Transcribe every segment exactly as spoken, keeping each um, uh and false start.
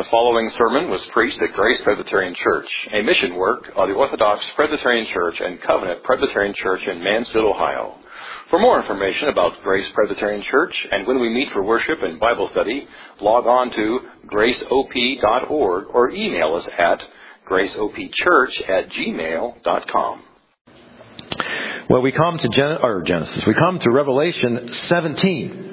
The following sermon was preached at Grace Presbyterian Church, a mission work of the Orthodox Presbyterian Church and Covenant Presbyterian Church in Mansfield, Ohio. For more information about Grace Presbyterian Church and when we meet for worship and Bible study, log on to grace o p dot org or email us at grace o p church at gmail dot com. Well, we come to Gen- or Genesis. We come to Revelation seventeen.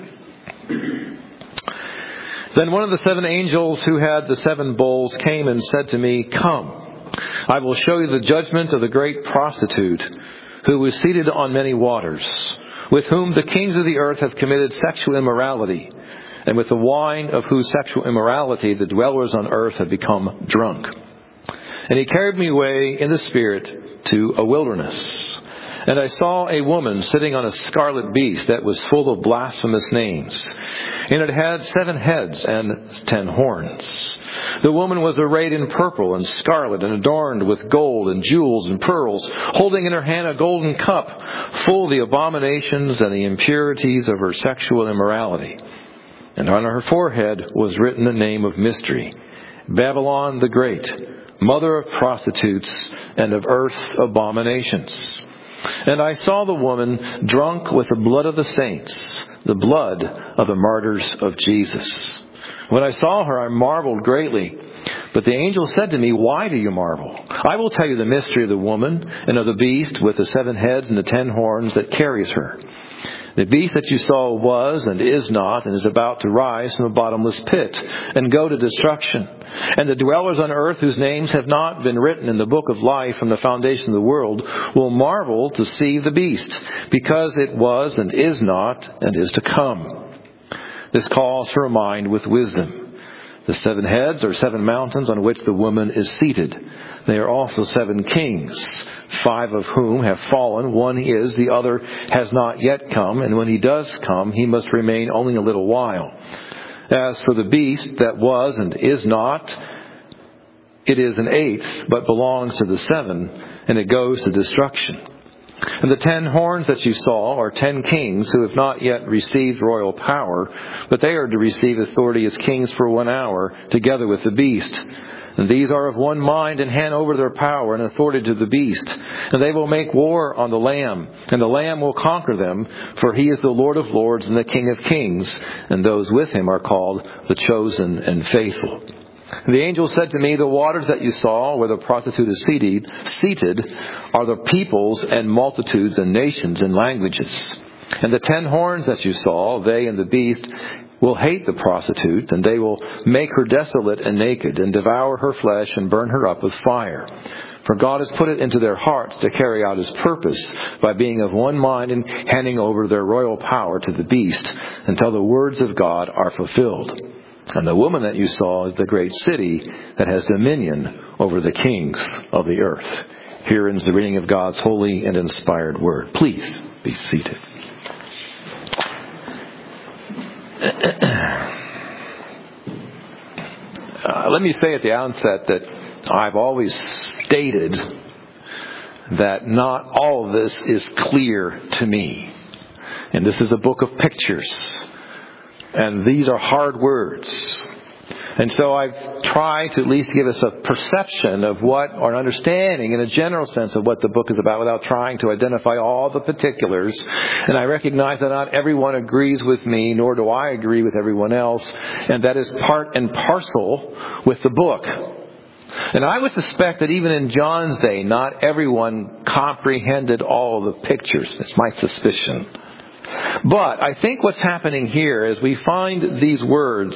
Then one of the seven angels who had the seven bowls came and said to me, "Come, I will show you the judgment of the great prostitute, who was seated on many waters, with whom the kings of the earth have committed sexual immorality, and with the wine of whose sexual immorality the dwellers on earth have become drunk." And he carried me away in the Spirit to a wilderness. And I saw a woman sitting on a scarlet beast that was full of blasphemous names. And it had seven heads and ten horns. The woman was arrayed in purple and scarlet and adorned with gold and jewels and pearls, holding in her hand a golden cup full of the abominations and the impurities of her sexual immorality. And on her forehead was written the name of mystery, Babylon the Great, mother of prostitutes and of earth's abominations. And I saw the woman drunk with the blood of the saints, the blood of the martyrs of Jesus. When I saw her, I marveled greatly. But the angel said to me, "Why do you marvel? I will tell you the mystery of the woman and of the beast with the seven heads and the ten horns that carries her. The beast that you saw was and is not and is about to rise from the bottomless pit and go to destruction. And the dwellers on earth whose names have not been written in the book of life from the foundation of the world will marvel to see the beast, because it was and is not and is to come. This calls for a mind with wisdom. The seven heads are seven mountains on which the woman is seated. They are also seven kings, five of whom have fallen. One is, the other has not yet come, and when he does come, he must remain only a little while. As for the beast that was and is not, it is an eighth, but belongs to the seven, and it goes to destruction. And the ten horns that you saw are ten kings who have not yet received royal power, but they are to receive authority as kings for one hour, together with the beast. And these are of one mind and hand over their power and authority to the beast. And they will make war on the Lamb, and the Lamb will conquer them, for he is the Lord of lords and the King of kings, and those with him are called the chosen and faithful. And the angel said to me, "The waters that you saw, where the prostitute is seated, seated, are the peoples and multitudes and nations and languages. And the ten horns that you saw, they and the beast, will hate the prostitute, and they will make her desolate and naked, and devour her flesh and burn her up with fire. For God has put it into their hearts to carry out his purpose by being of one mind and handing over their royal power to the beast until the words of God are fulfilled. And the woman that you saw is the great city that has dominion over the kings of the earth." Here ends the reading of God's holy and inspired word. Please be seated. Uh, let me say at the outset that I've always stated that not all of this is clear to me. And this is a book of pictures. And these are hard words. And so I've tried to at least give us a perception of what, or an understanding in a general sense of what the book is about without trying to identify all the particulars. And I recognize that not everyone agrees with me, nor do I agree with everyone else. And that is part and parcel with the book. And I would suspect that even in John's day, not everyone comprehended all the pictures. It's my suspicion. But I think what's happening here is we find these words,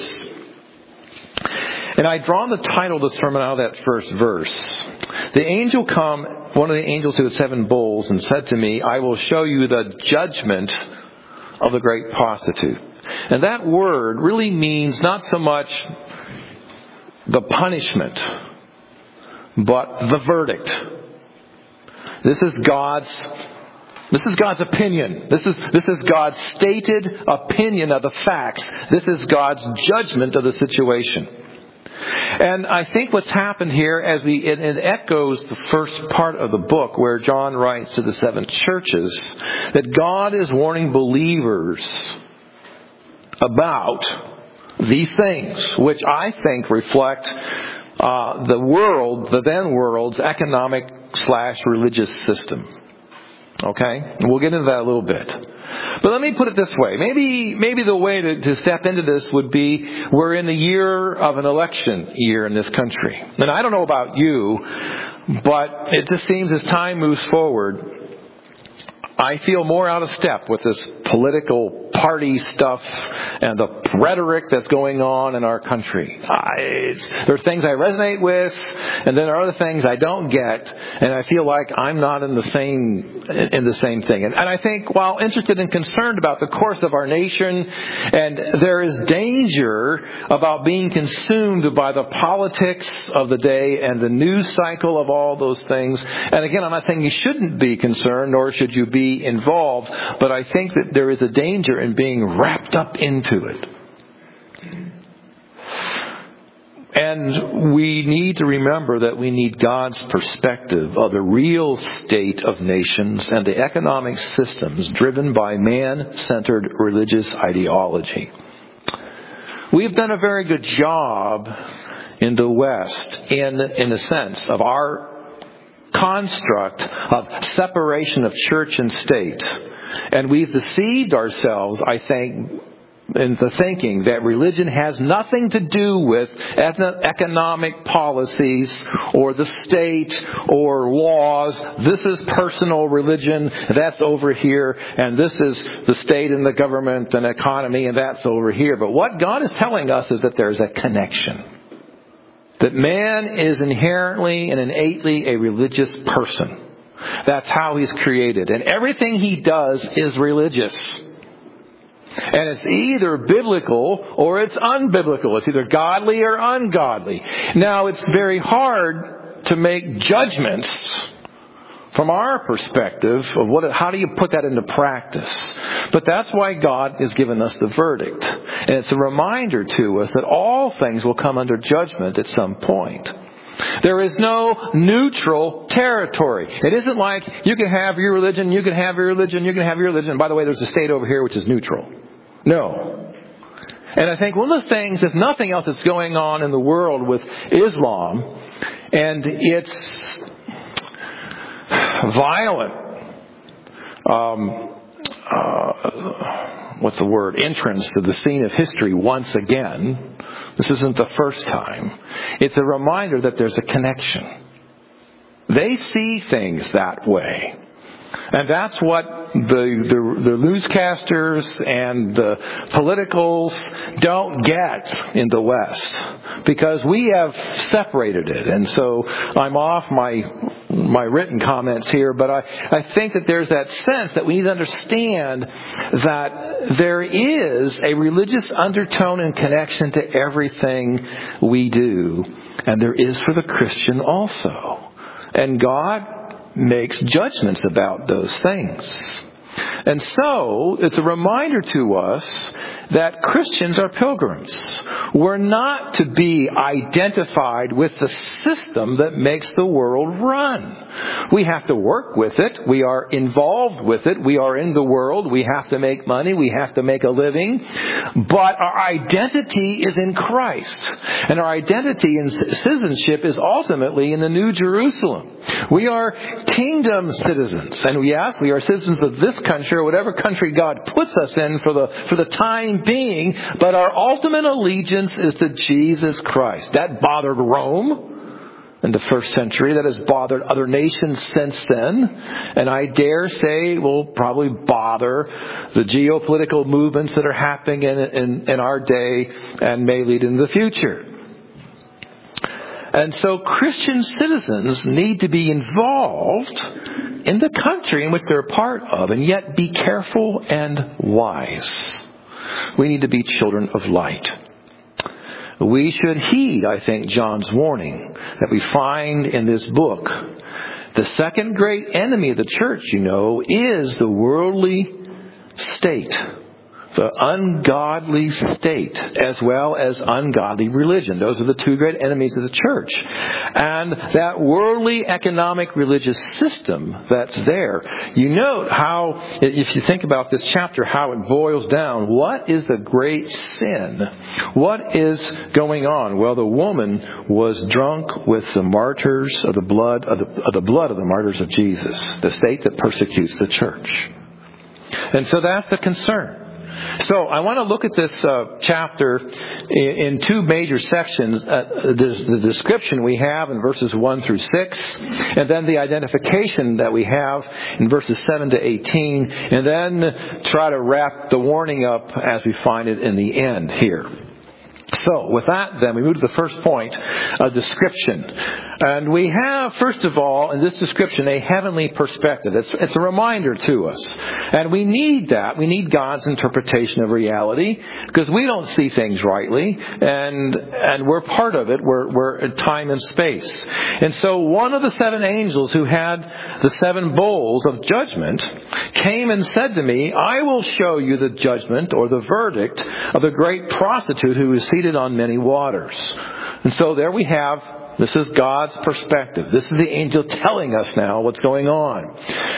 and I've drawn the title of the sermon out of that first verse. The angel come, one of the angels who had seven bowls, and said to me, "I will show you the judgment of the great prostitute." And that word really means not so much the punishment, but the verdict. This is God's This is God's opinion. This is, this is God's stated opinion of the facts. This is God's judgment of the situation. And I think what's happened here, as we it, it echoes the first part of the book where John writes to the seven churches, that God is warning believers about these things, which I think reflect uh, the world, the then world's economic slash religious system. Okay? And we'll get into that a little bit. But let me put it this way. Maybe maybe the way to, to step into this would be we're in the year of an election year in this country. And I don't know about you, but it just seems as time moves forward, I feel more out of step with this political party stuff and the rhetoric that's going on in our country. I, there are things I resonate with, and then there are other things I don't get, and I feel like I'm not in the same in the same thing. And, and I think, while interested and concerned about the course of our nation, and there is danger about being consumed by the politics of the day and the news cycle of all those things. And again, I'm not saying you shouldn't be concerned, nor should you be involved, but I think that there is a danger in being wrapped up into it. And we need to remember that we need God's perspective of the real state of nations and the economic systems driven by man-centered religious ideology. We've done a very good job in the West in, in the sense of our construct of separation of church and state. And we've deceived ourselves, I think, in the thinking that religion has nothing to do with economic policies or the state or laws. This is personal religion, that's over here, and this is the state and the government and economy, and that's over here. But what God is telling us is that there's a connection. That man is inherently and innately a religious person. That's how he's created. And everything he does is religious. And it's either biblical or it's unbiblical. It's either godly or ungodly. Now, it's very hard to make judgments from our perspective of what, how do you put that into practice? But that's why God has given us the verdict. And it's a reminder to us that all things will come under judgment at some point. There is no neutral territory. It isn't like you can have your religion, you can have your religion, you can have your religion. And by the way, there's a state over here which is neutral. No. And I think one of the things, if nothing else, that's going on in the world with Islam, and it's violent, um, uh, what's the word, entrance to the scene of history once again. This isn't the first time. It's a reminder that there's a connection. They see things that way. And that's what the, the, the newscasters and the politicals don't get in the West. Because we have separated it. And so I'm off my my written comments here, but I, I think that there's that sense that we need to understand that there is a religious undertone and connection to everything we do. And there is for the Christian also. And God makes judgments about those things. And so, it's a reminder to us that Christians are pilgrims. We're not to be identified with the system that makes the world run. We have to work with it. We are involved with it. We are in the world. We have to make money. We have to make a living. But our identity is in Christ. And our identity and citizenship is ultimately in the New Jerusalem. We are kingdom citizens. And we ask, we are citizens of this country or whatever country God puts us in for the, for the time being. But our ultimate allegiance is to Jesus Christ. That bothered Rome in the first century. That has bothered other nations since then. And I dare say it will probably bother the geopolitical movements that are happening in, in, in our day and may lead into the future. And so Christian citizens need to be involved in the country in which they're a part of, and yet be careful and wise. We need to be children of light. We should heed, I think, John's warning that we find in this book. The second great enemy of the church, you know, is the worldly state. the ungodly state as well as ungodly religion. Those are the two great enemies of the church. And that worldly economic religious system that's there. You note how, if you think about this chapter, how it boils down. What is the great sin? What is going on? Well, the woman was drunk with the martyrs of the blood of the, of the blood of the martyrs of Jesus, the state that persecutes the church. And so that's the concern. So I want to look at this uh, chapter in, in two major sections. Uh, the, the description we have in verses one through six, and then the identification that we have in verses seven to eighteen, and then try to wrap the warning up as we find it in the end here. So, with that, then, we move to the first point, a description. And we have, first of all, in this description, a heavenly perspective. It's, it's a reminder to us. And we need that. We need God's interpretation of reality, because we don't see things rightly, and and we're part of it. We're, we're in time and space. And so one of the seven angels who had the seven bowls of judgment came and said to me, I will show you the judgment, or the verdict, of the great prostitute who is seated on many waters. And so there we have, this is God's perspective. This is the angel telling us now what's going on.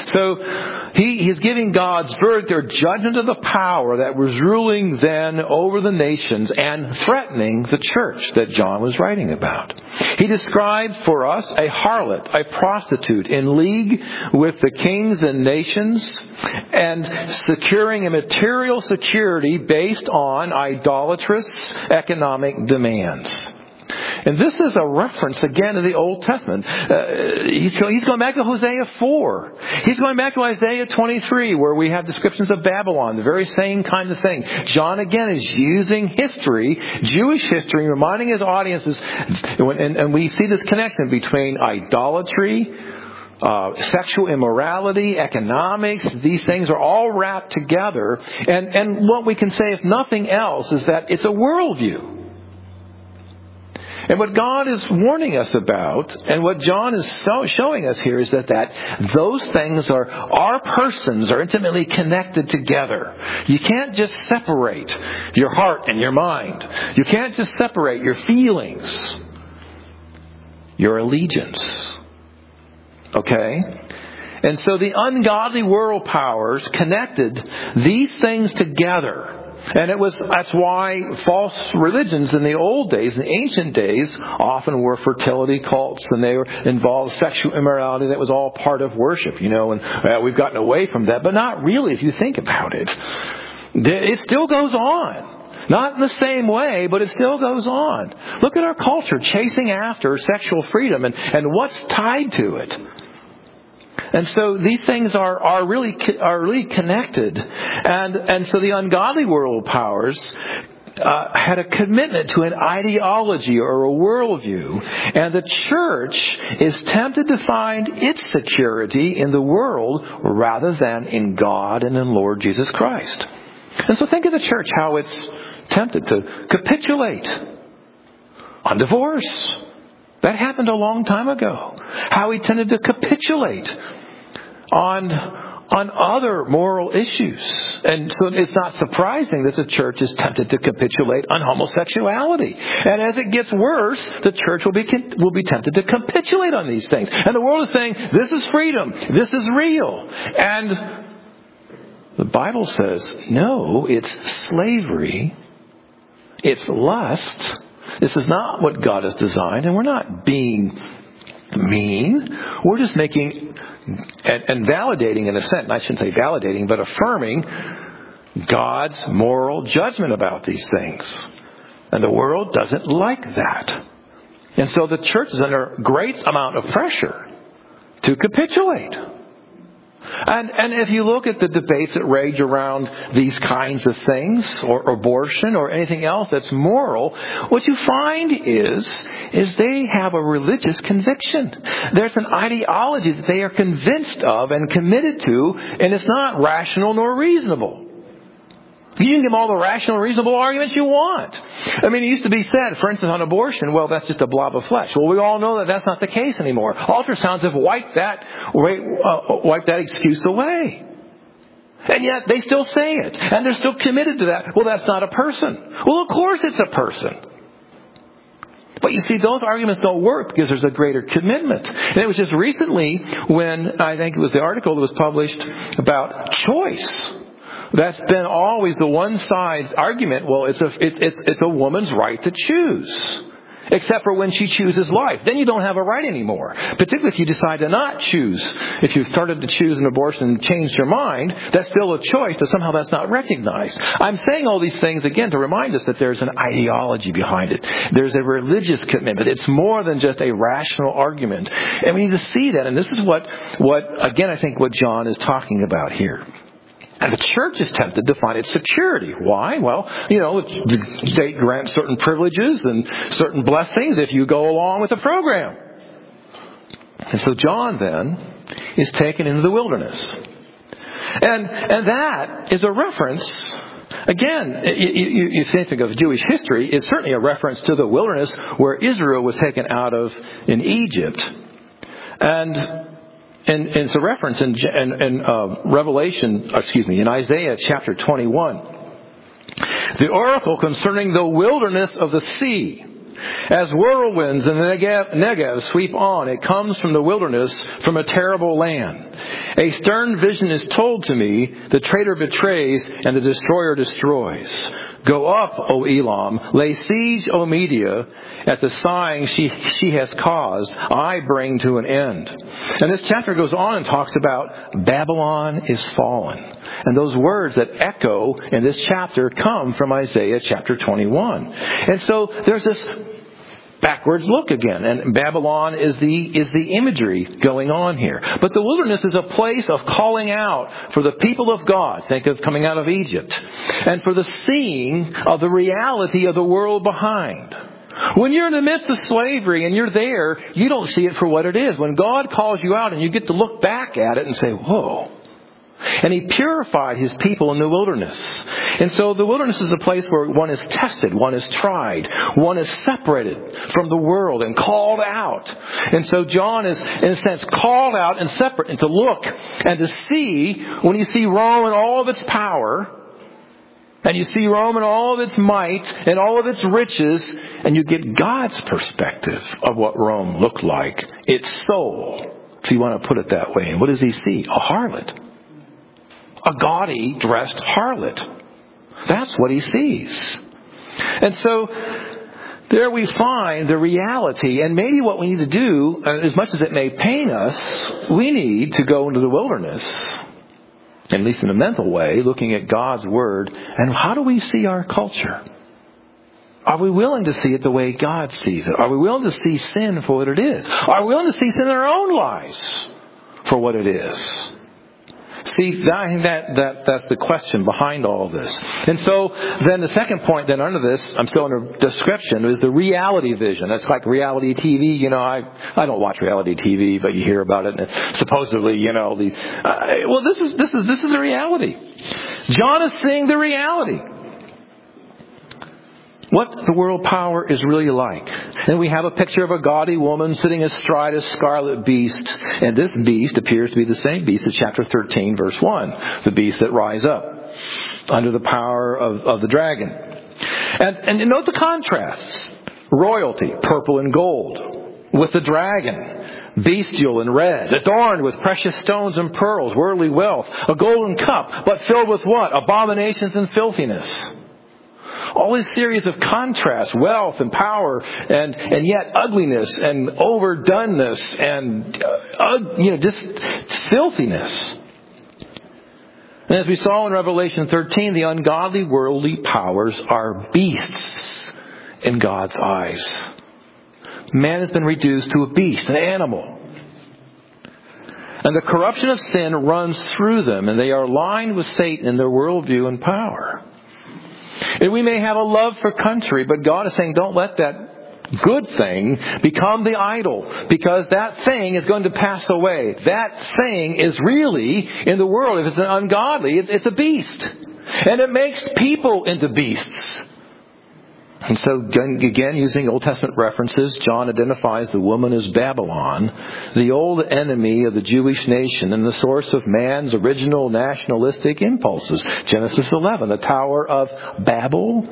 So he, he's giving God's verdict, or judgment of the power that was ruling then over the nations and threatening the church that John was writing about. He described for us a harlot, a prostitute in league with the kings and nations, and securing a material security based on idolatrous economic demands. And this is a reference again in the Old Testament. Uh, he's, he's going back to Hosea four. He's going back to Isaiah twenty-three, where we have descriptions of Babylon, the very same kind of thing. John again is using history, Jewish history, reminding his audiences, and, and we see this connection between idolatry, Uh, sexual immorality, economics, these things are all wrapped together. And, and what we can say, if nothing else, is that it's a worldview. And what God is warning us about, and what John is so showing us here, is that, that those things are, our persons are intimately connected together. You can't just separate your heart and your mind. You can't just separate your feelings, your allegiance. Okay? And so the ungodly world powers connected these things together. And it was, that's why false religions in the old days, in the ancient days, often were fertility cults, and they were involved sexual immorality. That was all part of worship, you know, and uh, we've gotten away from that. But not really, if you think about it. It still goes on. Not in the same way, but it still goes on. Look at our culture chasing after sexual freedom and, and what's tied to it. And so these things are, are really are really connected. And and so the ungodly world powers uh, had a commitment to an ideology or a worldview. And the church is tempted to find its security in the world rather than in God and in Lord Jesus Christ. And so think of the church, how it's tempted to capitulate on divorce. That happened a long time ago. How he tended to capitulate on on other moral issues. And so it's not surprising that the church is tempted to capitulate on homosexuality. And as it gets worse, the church will be will be tempted to capitulate on these things. And the world is saying, this is freedom. This is real. And the Bible says, no, it's slavery. It's lust. This is not what God has designed, and we're not being mean. We're just making and, and validating, in a sense, I shouldn't say validating, but affirming God's moral judgment about these things. And the world doesn't like that. And so the church is under a great amount of pressure to capitulate. And and if you look at the debates that rage around these kinds of things, or abortion, or anything else that's moral, what you find is, is they have a religious conviction. There's an ideology that they are convinced of and committed to, and it's not rational nor reasonable. You can give them all the rational, reasonable arguments you want. I mean, it used to be said, for instance, on abortion, well, that's just a blob of flesh. Well, we all know that that's not the case anymore. Ultrasounds have wiped that, wiped that excuse away. And yet they still say it. And they're still committed to that. Well, that's not a person. Well, of course it's a person. But you see, those arguments don't work because there's a greater commitment. And it was just recently when, I think it was the article that was published about choice. That's been always the one side's argument. Well, it's a, it's, it's, it's a woman's right to choose. Except for when she chooses life. Then you don't have a right anymore. Particularly if you decide to not choose. If you've started to choose an abortion and changed your mind, that's still a choice, but somehow that's not recognized. I'm saying all these things, again, to remind us that there's an ideology behind it. There's a religious commitment. It's more than just a rational argument. And we need to see that. And this is what, what again, I think what John is talking about here. And the church is tempted to find its security. Why? Well, you know, the state grants certain privileges and certain blessings if you go along with the program. And so John then is taken into the wilderness. And and that is a reference, again, you, you, you think of Jewish history, it's certainly a reference to the wilderness where Israel was taken out of in Egypt. And And, and it's a reference in, in, in uh, Revelation, excuse me, in Isaiah chapter twenty-one. The oracle concerning the wilderness of the sea. As whirlwinds in the Negev, Negev sweep on, it comes from the wilderness, from a terrible land. A stern vision is told to me, the traitor betrays and the destroyer destroys. Go up, O Elam, lay siege, O Media, at the sighing she, she has caused, I bring to an end. And this chapter goes on and talks about Babylon is fallen. And those words that echo in this chapter come from Isaiah chapter twenty-one. And so there's this backwards look again. And Babylon is the is the imagery going on here. But the wilderness is a place of calling out for the people of God. Think of coming out of Egypt. And for the seeing of the reality of the world behind. When you're in the midst of slavery and you're there, you don't see it for what it is. When God calls you out and you get to look back at it and say, whoa. And He purified His people in the wilderness. And so the wilderness is a place where one is tested, one is tried, one is separated from the world and called out. And so John is, in a sense, called out and separate, and to look and to see, when you see Rome in all of its power, and you see Rome in all of its might and all of its riches, and you get God's perspective of what Rome looked like, its soul, if you want to put it that way. And what does He see? A harlot. A gaudy dressed harlot. That's what He sees. And so there we find the reality. And maybe what we need to do, as much as it may pain us, we need to go into the wilderness, at least in a mental way, looking at God's Word. And how do we see our culture? Are we willing to see it the way God sees it? Are we willing to see sin for what it is? Are we willing to see sin in our own lives for what it is? See, I think that, that, that's the question behind all of this. And so then the second point then under this, I'm still under description, is the reality vision. That's like reality T V. You know, I, I don't watch reality T V, but you hear about it. And supposedly, you know, the, uh, well, this is, this is, this is the reality. John is seeing the reality. What the world power is really like. And we have a picture of a gaudy woman sitting astride a scarlet beast. And this beast appears to be the same beast as chapter thirteen, verse one. The beast that rise up under the power of, of the dragon. And, and note the contrasts. Royalty, purple and gold. With the dragon, bestial and red. Adorned with precious stones and pearls, worldly wealth. A golden cup, but filled with what? Abominations and filthiness. All this series of contrasts, wealth and power, and, and yet ugliness and overdoneness and, uh, you know, just filthiness. And as we saw in Revelation thirteen, the ungodly worldly powers are beasts in God's eyes. Man has been reduced to a beast, an animal. And the corruption of sin runs through them, and they are aligned with Satan in their worldview and power. And we may have a love for country, but God is saying don't let that good thing become the idol, because that thing is going to pass away. That thing is really, in the world, if it's an ungodly, it's a beast. And it makes people into beasts. And so, again, using Old Testament references, John identifies the woman as Babylon, the old enemy of the Jewish nation and the source of man's original nationalistic impulses. Genesis eleven, the Tower of Babel.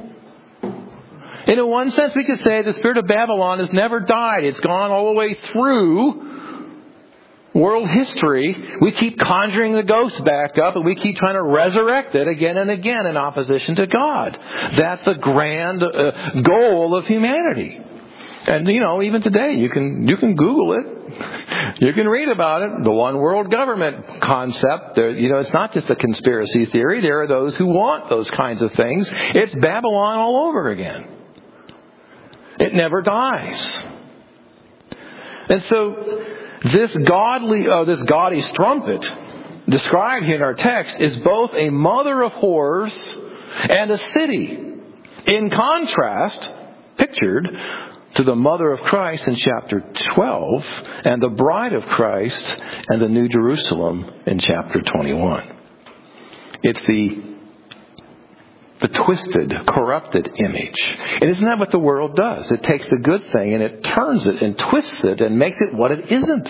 And in one sense, we could say the spirit of Babylon has never died. It's gone all the way through world history. We keep conjuring the ghost back up, and we keep trying to resurrect it again and again in opposition to God. That's the grand uh, goal of humanity. And, you know, even today, you can you can Google it. You can read about it. The one world government concept. There, you know, it's not just a conspiracy theory. There are those who want those kinds of things. It's Babylon all over again. It never dies. And so This godly, uh, this gaudy strumpet described here in our text is both a mother of horrors and a city. In contrast, pictured to the mother of Christ in chapter twelve and the bride of Christ and the New Jerusalem in chapter twenty-one. It's the The twisted, corrupted image. And isn't that what the world does? It takes the good thing and it turns it and twists it and makes it what it isn't.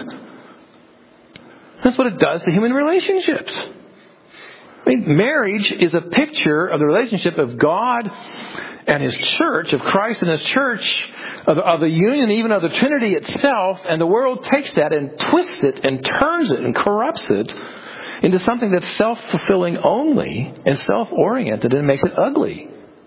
That's what it does to human relationships. I mean, marriage is a picture of the relationship of God and His church, of Christ and His church, of, of the union even of the Trinity itself. And the world takes that and twists it and turns it and corrupts it into something that's self-fulfilling only and self-oriented, and makes it ugly.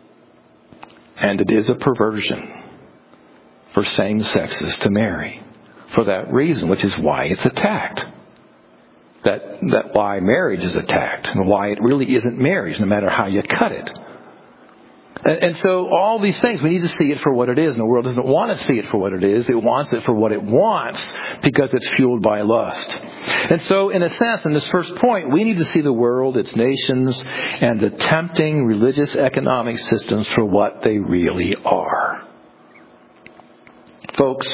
And it is a perversion for same sexes to marry for that reason, which is why it's attacked. That that why marriage is attacked and why it really isn't marriage, no matter how you cut it. And, and so all these things, we need to see it for what it is. And the world doesn't want to see it for what it is. It wants it for what it wants because it's fueled by lust. And so, in a sense, in this first point, we need to see the world, its nations, and the tempting religious economic systems for what they really are. Folks,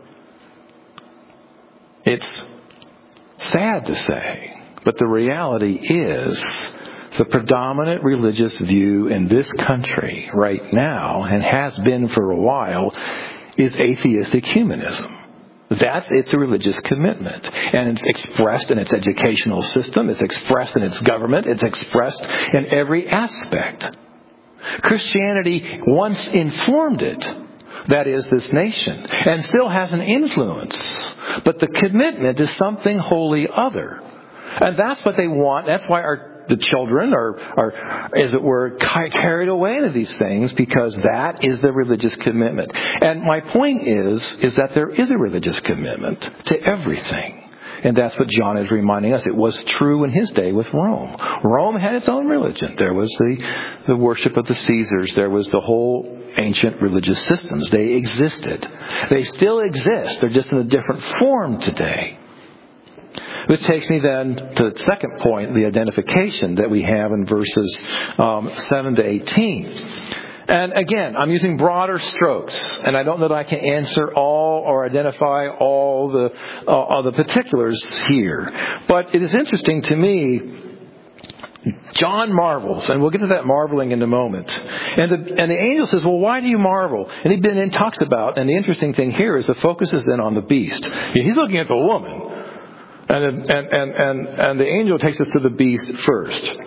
it's sad to say, but the reality is the predominant religious view in this country right now, and has been for a while, is atheistic humanism. That's its religious commitment. And it's expressed in its educational system. It's expressed in its government. It's expressed in every aspect. Christianity once informed it. That is, this nation. And still has an influence. But the commitment is something wholly other. And that's what they want. That's why our the children are, are, as it were, carried away into these things, because that is the religious commitment. And my point is, is that there is a religious commitment to everything. And that's what John is reminding us. It was true in his day with Rome. Rome had its own religion. There was the, the worship of the Caesars. There was the whole ancient religious systems. They existed. They still exist. They're just in a different form today. Which takes me then to the second point, the identification that we have in verses um, seven to eighteen. And again, I'm using broader strokes, and I don't know that I can answer all or identify all the uh, all the particulars here. But it is interesting to me. John marvels, and we'll get to that marveling in a moment. And the, and the angel says, well, why do you marvel? And he then talks about, and the interesting thing here is the focus is then on the beast. He's looking at the woman. And, and, and, and, and the angel takes us to the beast first.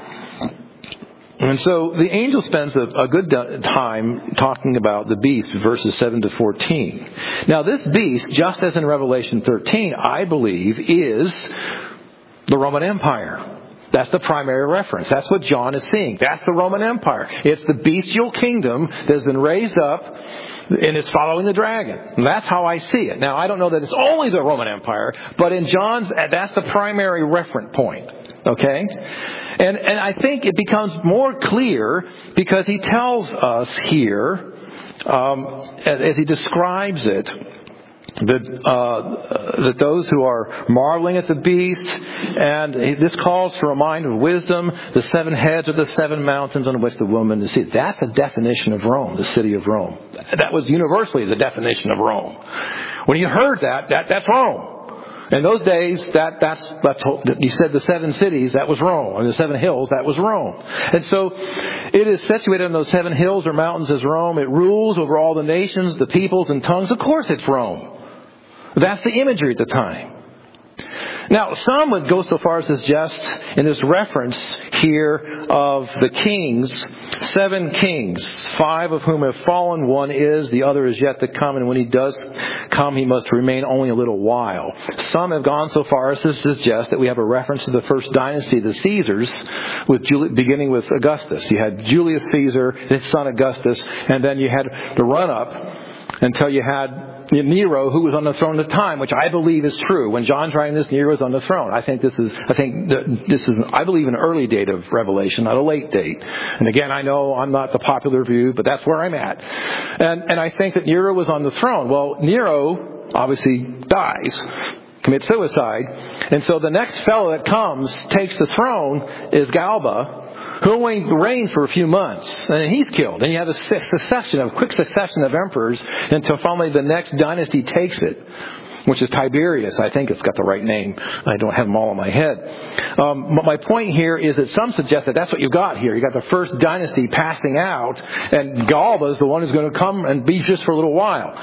And so the angel spends a, a good time talking about the beast, verses seven to fourteen. Now this beast, just as in Revelation thirteen, I believe, is the Roman Empire. That's the primary reference. That's what John is seeing. That's the Roman Empire. It's the bestial kingdom that has been raised up and is following the dragon. And that's how I see it. Now, I don't know that it's only the Roman Empire, but in John's, that's the primary reference point. Okay? And, and I think it becomes more clear because he tells us here, um, as, as he describes it, that, uh, that those who are marveling at the beast, and this calls for a mind of wisdom, the seven heads are the seven mountains on which the woman is seated. That's the definition of Rome, the city of Rome. That was universally the definition of Rome. When you heard that, that that's Rome. In those days, that that's, that's you said the seven cities, that was Rome, or the seven hills, that was Rome. And so it is situated on those seven hills or mountains as Rome. It rules over all the nations, the peoples, and tongues. Of course it's Rome. That's the imagery at the time. Now, some would go so far as to suggest in this reference here of the kings, seven kings, five of whom have fallen, one is, the other is yet to come, and when he does come, he must remain only a little while. Some have gone so far as to suggest that we have a reference to the first dynasty, the Caesars, with Juli- beginning with Augustus. You had Julius Caesar, his son Augustus, and then you had the run-up until you had Nero, who was on the throne at the time, which I believe is true. When John's writing this, Nero was on the throne. I think this is, I think this is, I believe, an early date of Revelation, not a late date. And again, I know I'm not the popular view, but that's where I'm at. And, and I think that Nero was on the throne. Well, Nero obviously dies, commits suicide. And so the next fellow that comes, takes the throne, is Galba, who only reigned for a few months, and then he's killed. And you have a succession of, quick succession of emperors until finally the next dynasty takes it, which is Tiberius. I think it's got the right name. I don't have them all in my head. Um, but my point here is that some suggest that that's what you got here. You got the first dynasty passing out, and Galba is the one who's going to come and be just for a little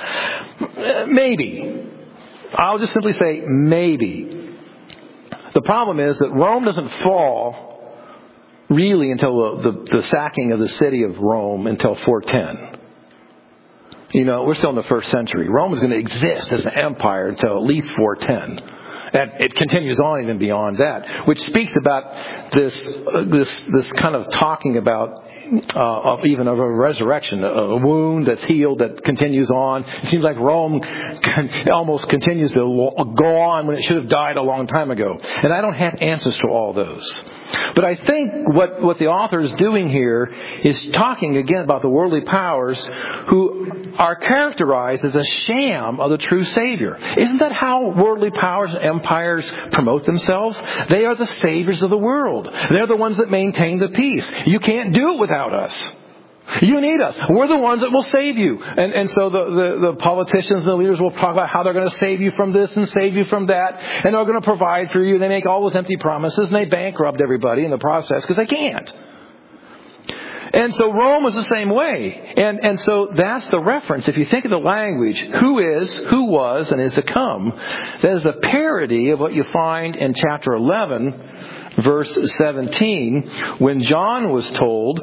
while. Maybe. I'll just simply say maybe. The problem is that Rome doesn't fall really until the, the, the sacking of the city of Rome until four ten. You know, we're still in the first century. Rome is going to exist as an empire until at least four ten. And it continues on even beyond that, which speaks about this uh, this this kind of talking about uh, of even of a resurrection, a, a wound that's healed that continues on. It seems like Rome can, almost continues to go on when it should have died a long time ago. And I don't have answers to all those. But I think what, what the author is doing here is talking again about the worldly powers who are characterized as a sham of the true Savior. Isn't that how worldly powers and empires promote themselves? They are the saviors of the world. They're the ones that maintain the peace. You can't do it without us. You need us. We're the ones that will save you. And and so the, the, the politicians and the leaders will talk about how they're going to save you from this and save you from that. And they're going to provide for you. They make all those empty promises and they bankrupt everybody in the process because they can't. And so Rome was the same way. And and so that's the reference. If you think of the language, who is, who was, and is to come, that is a parody of what you find in chapter eleven, verse seventeen, when John was told,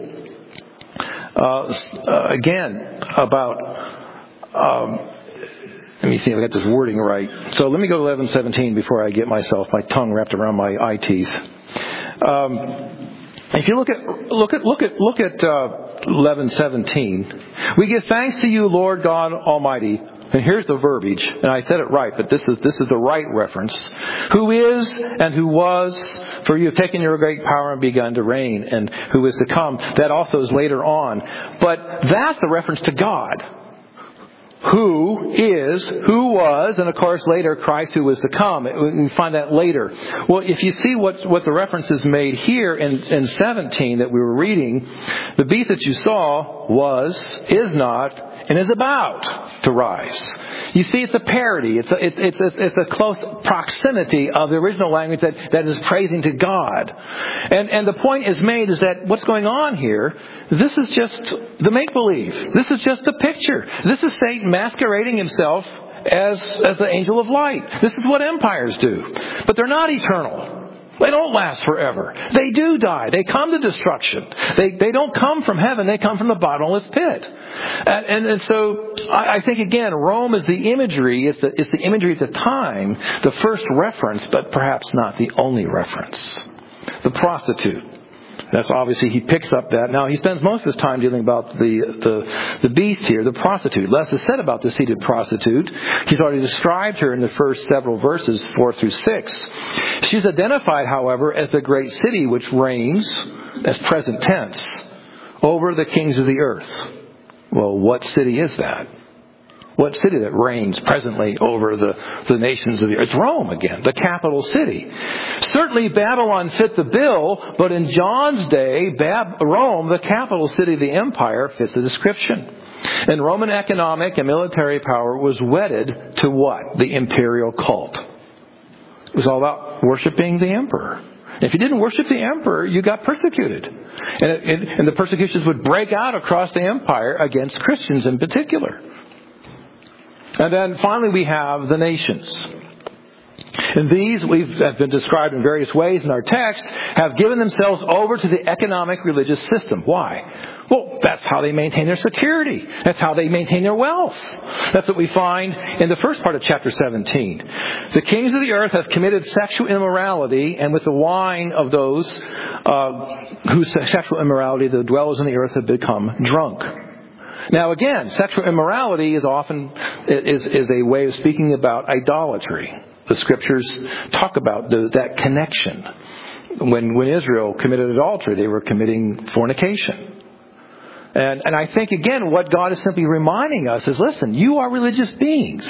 Uh, uh, again, about, um, let me see if I got this wording right. So let me go to eleven seventeen before I get myself, my tongue wrapped around my eye teeth. Um, if you look at, look at, look at, look at, uh, eleven seventeen. We give thanks to you, Lord God Almighty. And here's the verbiage, and I said it right, but this is this is the right reference. Who is and who was, for you have taken your great power and begun to reign, and who is to come. That also is later on. But that's the reference to God. Who is, who was, and of course later Christ who was to come. We find that later. Well, if you see what, what the reference is made here in, in seventeen that we were reading, the beast that you saw was, is not, and is about to rise. You see, it's a parody. It's a, it's, it's, a, it's a close proximity of the original language that, that is praising to God. And, and the point is made is that what's going on here, this is just the make-believe. This is just a picture. This is Satan masquerading himself as, as the angel of light. This is what empires do. But they're not eternal. They don't last forever. They do die. They come to destruction. They they don't come from heaven. They come from the bottomless pit. And and, and so I, I think again, Rome is the imagery. It's the it's the imagery at the time, the first reference, but perhaps not the only reference. The prostitute. That's obviously, he picks up that. Now, he spends most of his time dealing about the, the, the beast here, the prostitute. Less is said about the seated prostitute. He's already described her in the first several verses, four through six. She's identified, however, as the great city which reigns, as present tense, over the kings of the earth. Well, what city is that? What city that reigns presently over the, the nations of the earth? It's Rome again, the capital city. Certainly Babylon fit the bill, but in John's day, Bab- Rome, the capital city of the empire, fits the description. And Roman economic and military power was wedded to what? The imperial cult. It was all about worshiping the emperor. If you didn't worship the emperor, you got persecuted. And, it, and the persecutions would break out across the empire against Christians in particular. And then finally we have the nations. And these, we've have been described in various ways in our text, have given themselves over to the economic religious system. Why? Well, that's how they maintain their security. That's how they maintain their wealth. That's what we find in the first part of chapter seventeen. The kings of the earth have committed sexual immorality, and with the wine of those uh, whose sexual immorality the dwellers in the earth have become drunk. Now again, sexual immorality is often is, is a way of speaking about idolatry. The scriptures talk about those, that connection. When when Israel committed adultery, they were committing fornication. And, and I think, again, what God is simply reminding us is, listen, you are religious beings.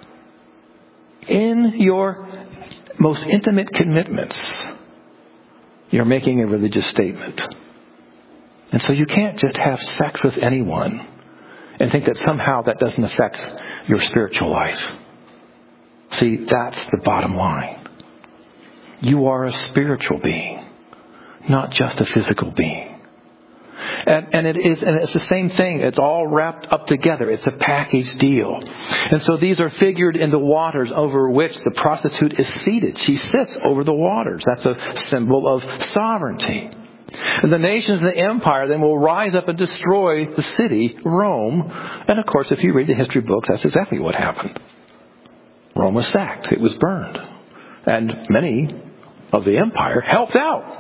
In your most intimate commitments, you're making a religious statement. And so you can't just have sex with anyone and think that somehow that doesn't affect your spiritual life. See, that's the bottom line. You are a spiritual being, not just a physical being. And, and it is, and it's the same thing. It's all wrapped up together. It's a package deal. And so these are figured in the waters over which the prostitute is seated. She sits over the waters. That's a symbol of sovereignty. And the nations of the empire then will rise up and destroy the city, Rome. And of course, if you read the history books, that's exactly what happened. Rome was sacked. It was burned. And many of the empire helped out.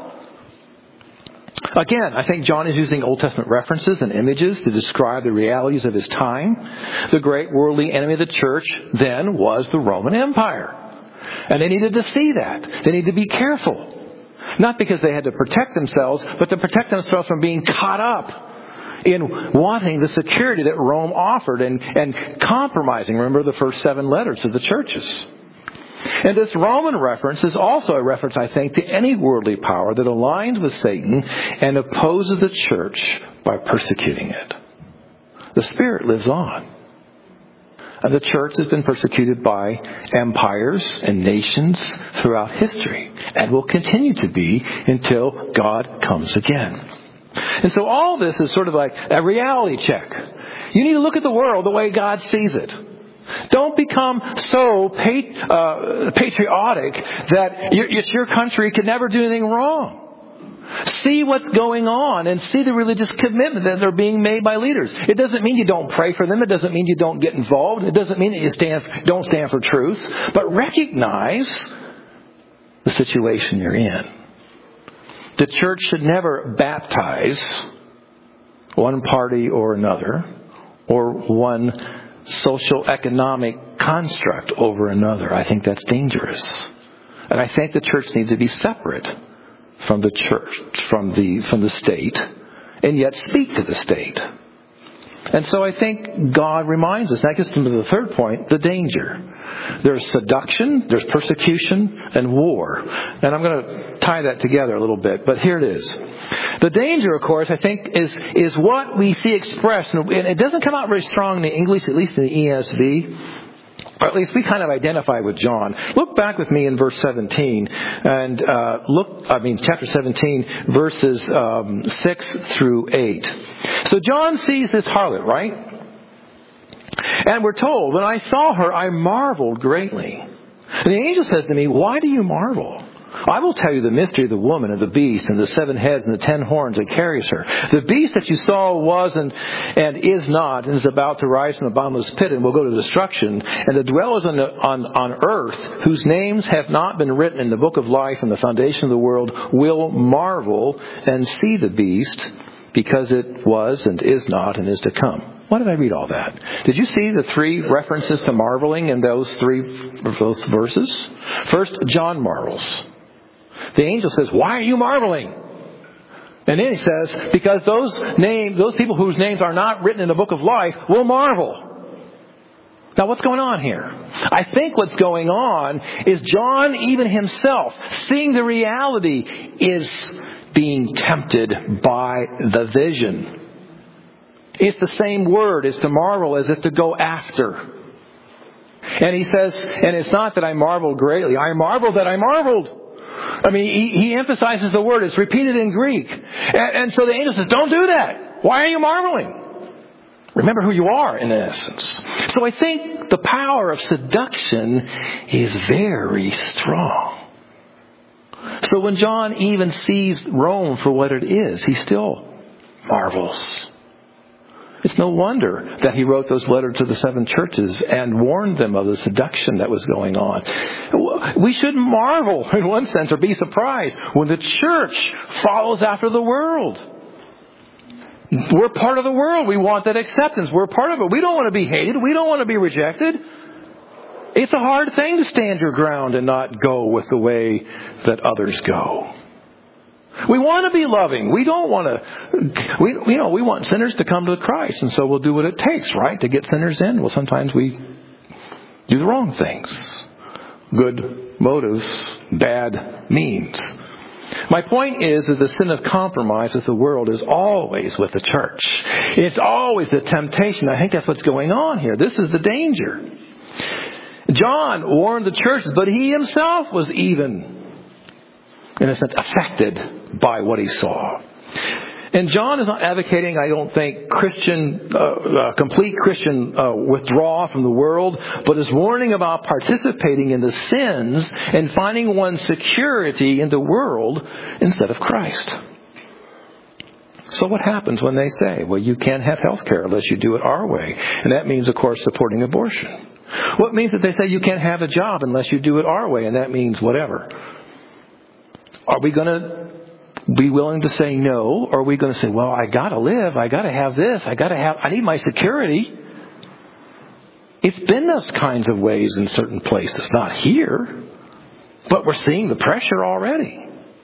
Again, I think John is using Old Testament references and images to describe the realities of his time. The great worldly enemy of the church then was the Roman Empire. And they needed to see that. They needed to be careful. Not because they had to protect themselves, but to protect themselves from being caught up in wanting the security that Rome offered and, and compromising. Remember the first seven letters to the churches. And this Roman reference is also a reference, I think, to any worldly power that aligns with Satan and opposes the church by persecuting it. The Spirit lives on. And the church has been persecuted by empires and nations throughout history and will continue to be until God comes again. And so all this is sort of like a reality check. You need to look at the world the way God sees it. Don't become so pat- uh, patriotic that it's your country can never do anything wrong. See what's going on and see the religious commitment that are being made by leaders. It doesn't mean you don't pray for them. It doesn't mean you don't get involved. It doesn't mean that you stand don't stand for truth. But recognize the situation you're in. The church should never baptize one party or another or one social economic construct over another. I think that's dangerous. And I think the church needs to be separate from the church, from the from the state, and yet speak to the state. And so I think God reminds us, that gets to the third point, the danger. There's seduction, there's persecution, and war. And I'm going to tie that together a little bit, but here it is. The danger, of course, I think, is is what we see expressed, and it doesn't come out very strong in the English, at least in the E S V, or at least we kind of identify with John. Look back with me in verse seventeen, and uh, look, I mean, chapter seventeen, verses um, six through eight. So John sees this harlot, right? And we're told, when I saw her, I marveled greatly. And the angel says to me, why do you marvel? I will tell you the mystery of the woman and the beast and the seven heads and the ten horns that carries her. The beast that you saw was and, and is not and is about to rise from the bottomless pit and will go to destruction. And the dwellers on, the, on, on earth, whose names have not been written in the book of life and the foundation of the world, will marvel and see the beast, because it was and is not and is to come. Why did I read all that? Did you see the three references to marveling in those three those verses? First, John marvels. The angel says, why are you marveling? And then he says, because those names, those people whose names are not written in the book of life will marvel. Now what's going on here? I think what's going on is John, even himself, seeing the reality, is being tempted by the vision. It's the same word as to marvel as if to go after. And he says, and it's not that I marveled greatly. I marveled that I marveled. I mean, he, he emphasizes the word. It's repeated in Greek. And, and so the angel says, don't do that. Why are you marveling? Remember who you are, in essence. So I think the power of seduction is very strong. So when John even sees Rome for what it is, he still marvels. It's no wonder that he wrote those letters to the seven churches and warned them of the seduction that was going on. We shouldn't marvel, in one sense, or be surprised when the church follows after the world. We're part of the world. We want that acceptance. We're part of it. We don't want to be hated. We don't want to be rejected. It's a hard thing to stand your ground and not go with the way that others go. We want to be loving. We don't want to, we, you know, we want sinners to come to Christ. And so we'll do what it takes, right, to get sinners in. Well, sometimes we do the wrong things. Good motives, bad means. My point is that the sin of compromise with the world is always with the church. It's always a temptation. I think that's what's going on here. This is the danger. John warned the churches, but he himself was even, in a sense, affected by what he saw. And John is not advocating, I don't think, Christian, uh, uh, complete Christian uh, withdrawal from the world, but is warning about participating in the sins and finding one's security in the world instead of Christ. So what happens when they say, well, you can't have health care unless you do it our way? And that means, of course, supporting abortion. What means that they say you can't have a job unless you do it our way? And that means whatever. Are we going to be willing to say no? Or are we going to say, well, I got to live. I got to have this. I got to have, I need my security. It's been those kinds of ways in certain places. Not here. But we're seeing the pressure already.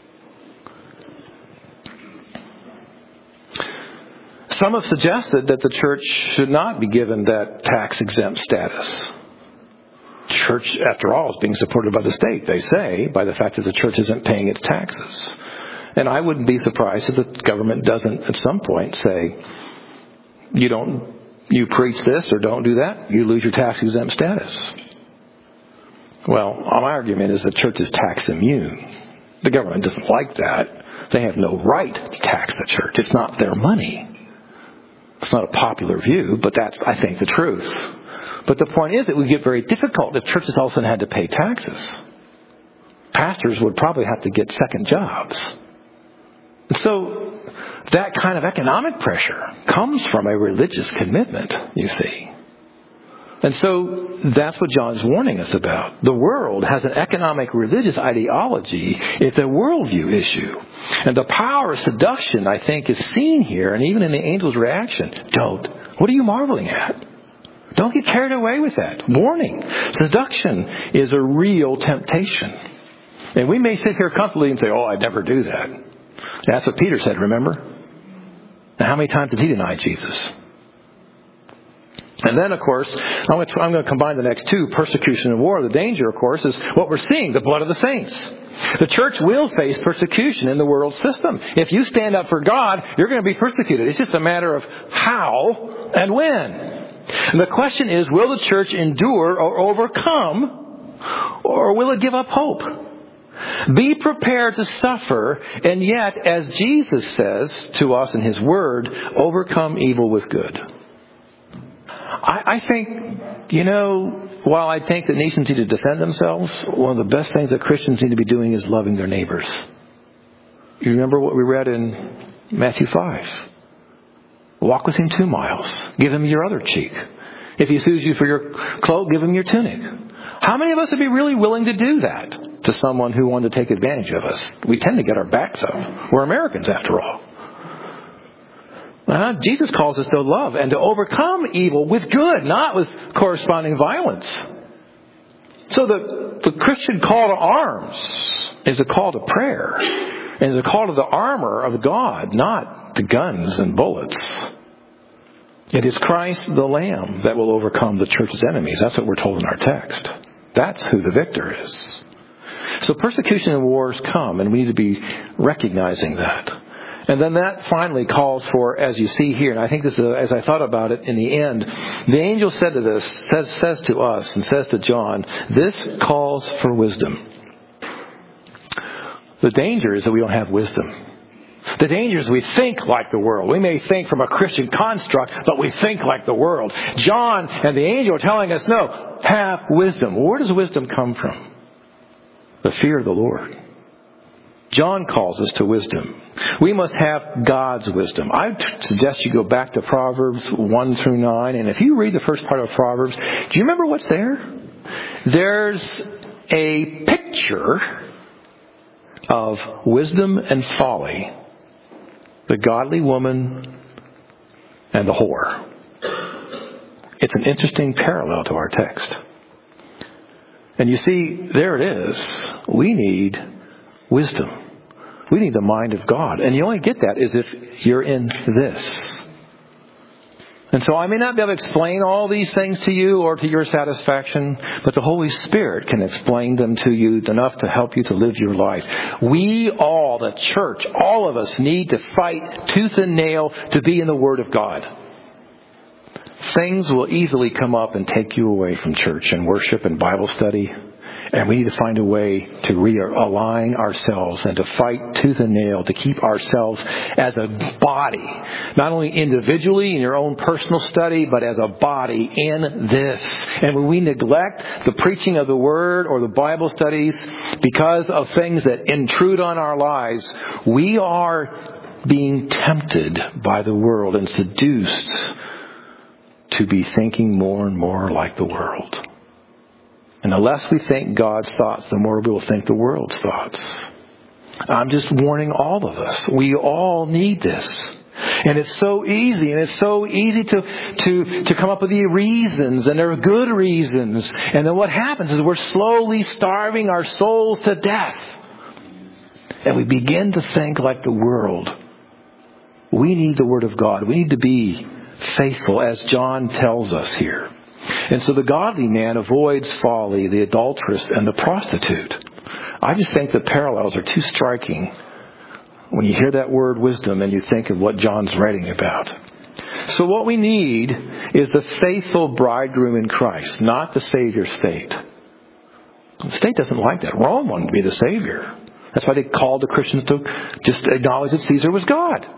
Some have suggested that the church should not be given that tax-exempt status. Church, after all, is being supported by the state, they say, by the fact that the church isn't paying its taxes. And I wouldn't be surprised if the government doesn't at some point say, you don't, you preach this or don't do that, you lose your tax-exempt status. Well, my argument is the church is tax immune. The government doesn't like that. They have no right to tax the church. It's not their money. It's not a popular view, but that's, I think, the truth. But the point is it would get very difficult if churches all of a sudden had to pay taxes. Pastors would probably have to get second jobs. And so that kind of economic pressure comes from a religious commitment, you see. And so that's what John's warning us about. The world has an economic religious ideology. It's a worldview issue. And the power of seduction, I think, is seen here, and even in the angel's reaction. Don't. What are you marveling at? Don't get carried away with that. Warning. Seduction is a real temptation. And we may sit here comfortably and say, oh, I'd never do that. That's what Peter said, remember? Now, how many times did he deny Jesus? And then, of course, I'm going, to, I'm going to combine the next two, persecution and war. The danger, of course, is what we're seeing, the blood of the saints. The church will face persecution in the world system. If you stand up for God, you're going to be persecuted. It's just a matter of how and when. And the question is, will the church endure or overcome, or will it give up hope? Be prepared to suffer, and yet, as Jesus says to us in His Word, overcome evil with good. I, I think, you know, while I think that nations need to defend themselves, one of the best things that Christians need to be doing is loving their neighbors. You remember what we read in Matthew five? Walk with him two miles. Give him your other cheek. If he sues you for your cloak, give him your tunic. How many of us would be really willing to do that to someone who wanted to take advantage of us? We tend to get our backs up. We're Americans, after all. Uh, Jesus calls us to love and to overcome evil with good, not with corresponding violence. So the, the Christian call to arms is a call to prayer. And is a call to the armor of God, not to guns and bullets. It is Christ the Lamb that will overcome the church's enemies. That's what we're told in our text. That's who the victor is. So persecution and wars come, and we need to be recognizing that. And then that finally calls for, as you see here, and I think this is, as I thought about it in the end, the angel said to this, says, says to us and says to John, this calls for wisdom. The danger is that we don't have wisdom. The danger is we think like the world. We may think from a Christian construct, but we think like the world. John and the angel are telling us, no, have wisdom. Where does wisdom come from? The fear of the Lord. John calls us to wisdom. We must have God's wisdom. I suggest you go back to Proverbs one through nine. And if you read the first part of Proverbs, do you remember what's there? There's a picture of wisdom and folly, the godly woman and the whore. It's an interesting parallel to our text. And you see, there it is. We need wisdom. We need the mind of God. And you only get that is if you're in this. And so I may not be able to explain all these things to you or to your satisfaction, but the Holy Spirit can explain them to you enough to help you to live your life. We all, the church, all of us need to fight tooth and nail to be in the Word of God. Things will easily come up and take you away from church and worship and Bible study. And we need to find a way to realign ourselves and to fight tooth and nail to keep ourselves as a body, not only individually in your own personal study, but as a body in this. And when we neglect the preaching of the Word or the Bible studies because of things that intrude on our lives, we are being tempted by the world and seduced to be thinking more and more like the world. And the less we think God's thoughts, the more we will think the world's thoughts. I'm just warning all of us. We all need this. And it's so easy, and it's so easy to, to, to come up with the reasons, and there are good reasons. And then what happens is we're slowly starving our souls to death. And we begin to think like the world. We need the Word of God. We need to be faithful, as John tells us here. And so the godly man avoids folly, the adulteress, and the prostitute. I just think the parallels are too striking when you hear that word wisdom and you think of what John's writing about. So what we need is the faithful bridegroom in Christ, not the Savior state. The state doesn't like that. Rome wanted to be the Savior. That's why they called the Christians to just acknowledge that Caesar was God.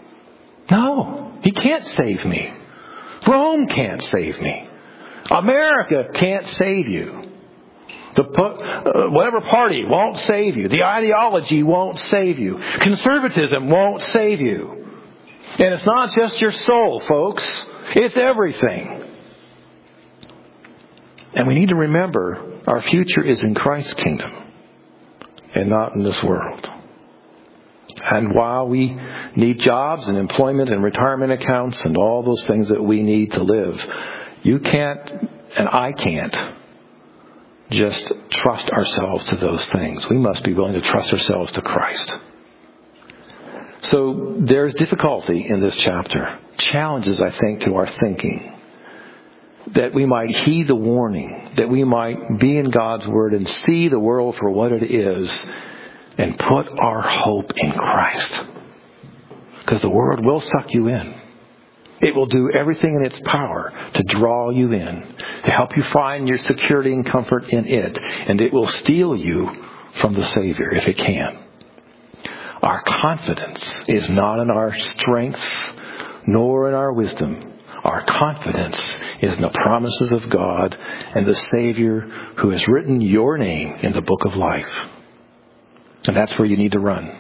No, he can't save me. Rome can't save me. America can't save you. The uh, whatever party won't save you. The ideology won't save you. Conservatism won't save you. And it's not just your soul, folks. It's everything. And we need to remember our future is in Christ's kingdom and not in this world. And while we need jobs and employment and retirement accounts and all those things that we need to live, you can't, and I can't, just trust ourselves to those things. We must be willing to trust ourselves to Christ. So there's difficulty in this chapter. Challenges, I think, to our thinking. That we might heed the warning. That we might be in God's Word and see the world for what it is. And put our hope in Christ. Because the world will suck you in. It will do everything in its power to draw you in, to help you find your security and comfort in it. And it will steal you from the Savior if it can. Our confidence is not in our strength, nor in our wisdom. Our confidence is in the promises of God and the Savior who has written your name in the book of life. And that's where you need to run.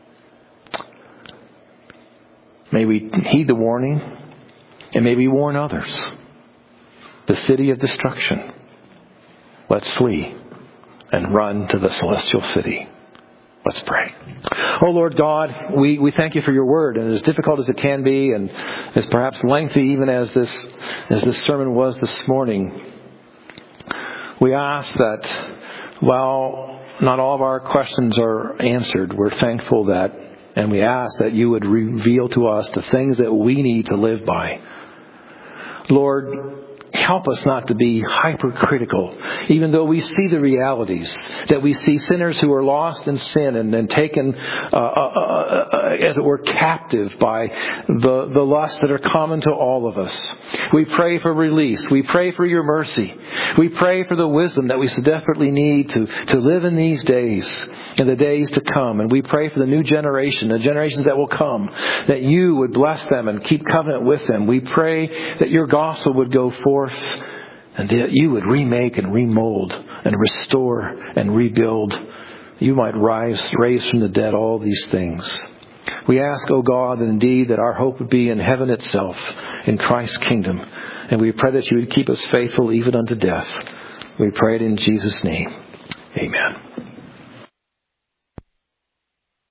May we heed the warning, and may we warn others. The city of destruction. Let's flee and run to the celestial city. Let's pray. Oh Lord God, we, we thank you for your word, and as difficult as it can be, and as perhaps lengthy even as this as this sermon was this morning, we ask that while not all of our questions are answered, we're thankful that, and we ask that you would reveal to us the things that we need to live by. Lord, help us not to be hypercritical, even though we see the realities, that we see sinners who are lost in sin and, and taken, uh, uh, uh, as it were, captive by the, the lusts that are common to all of us. We pray for release. We pray for your mercy. We pray for the wisdom that we so desperately need to, to live in these days, in the days to come. And we pray for the new generation, the generations that will come, that you would bless them and keep covenant with them. We pray that your gospel would go forth and that you would remake and remold and restore and rebuild. You might rise, raise from the dead all these things. We ask, O God, that indeed that our hope would be in heaven itself, in Christ's kingdom. And we pray that you would keep us faithful even unto death. We pray it in Jesus' name. Amen.